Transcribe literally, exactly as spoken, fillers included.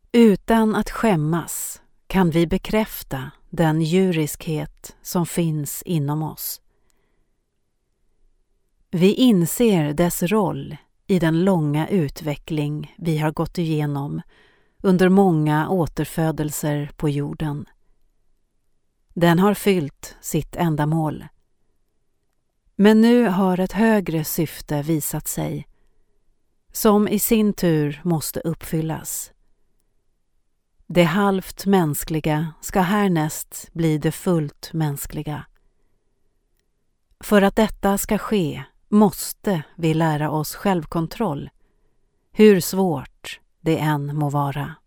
Utan att skämmas kan vi bekräfta den djuriskhet som finns inom oss. Vi inser dess roll i den långa utveckling vi har gått igenom under många återfödelser på jorden. Den har fyllt sitt ändamål. Men nu har ett högre syfte visat sig, som i sin tur måste uppfyllas. Det halvt mänskliga ska härnäst bli det fullt mänskliga. För att detta ska ske måste vi lära oss självkontroll, hur svårt det än må vara.